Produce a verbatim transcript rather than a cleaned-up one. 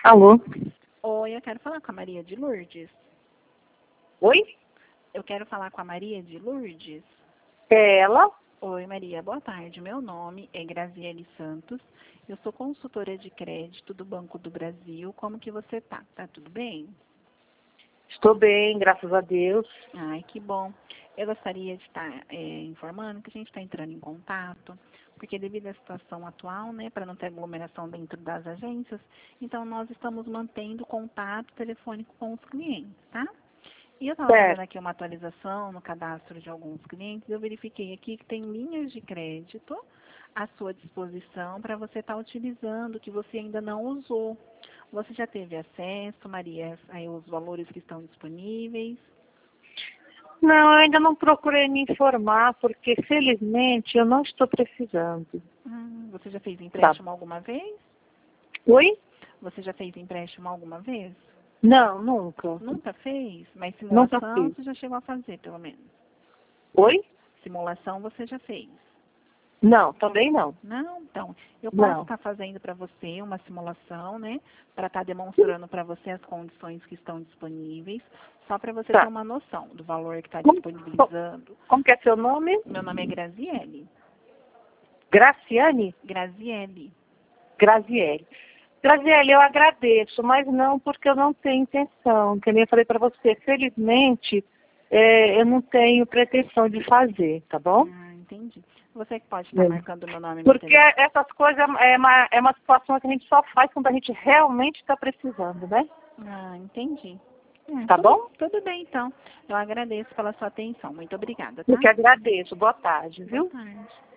Alô? Oi, eu quero falar com a Maria de Lourdes. Oi? Eu quero falar com a Maria de Lourdes. É ela? Oi, Maria, boa tarde. Meu nome é Graziele Santos. Eu sou consultora de crédito do Banco do Brasil. Como que você tá? Tá tudo bem? Estou bem, graças a Deus. Ai, que bom. Eu gostaria de estar é, informando que a gente está entrando em contato, porque devido à situação atual, né, para não ter aglomeração dentro das agências, então nós estamos mantendo contato telefônico com os clientes, tá? E eu estava fazendo Certo. aqui uma atualização no cadastro de alguns clientes, eu verifiquei aqui que tem linhas de crédito à sua disposição para você estar utilizando, que você ainda não usou. Você já teve acesso, Maria, aí os valores que estão disponíveis? Não, eu ainda não procurei me informar, porque felizmente eu não estou precisando. Hum, você já fez Tá. empréstimo alguma vez? Oi? Você já fez empréstimo alguma vez? Não, nunca. Nunca fez? Mas Nunca simulação fiz. você já chegou a fazer, pelo menos. Oi? Simulação você já fez? Não, também não. Não? Então, eu posso Não. estar fazendo para você uma simulação, né? Para estar demonstrando para você as condições que estão disponíveis, só para você ter Tá. uma noção do valor que está Como, co- disponibilizando. como que é seu nome? Meu nome é Graziele. Graciane? Graziele. Graziele. Graziele, eu agradeço, mas não porque eu não tenho intenção. Que nem eu falei para você, felizmente, é, eu não tenho pretensão de fazer, tá bom? Ah, entendi. Você que pode estar É. marcando meu nome e meu Porque telefone. essas coisas é uma, é uma situação que a gente só faz quando a gente realmente está precisando, né? Ah, entendi. É, Tá tudo, bom? tudo bem, então. Eu agradeço pela sua atenção. Muito obrigada, Eu tá? que agradeço. Boa tarde, Boa viu? tarde.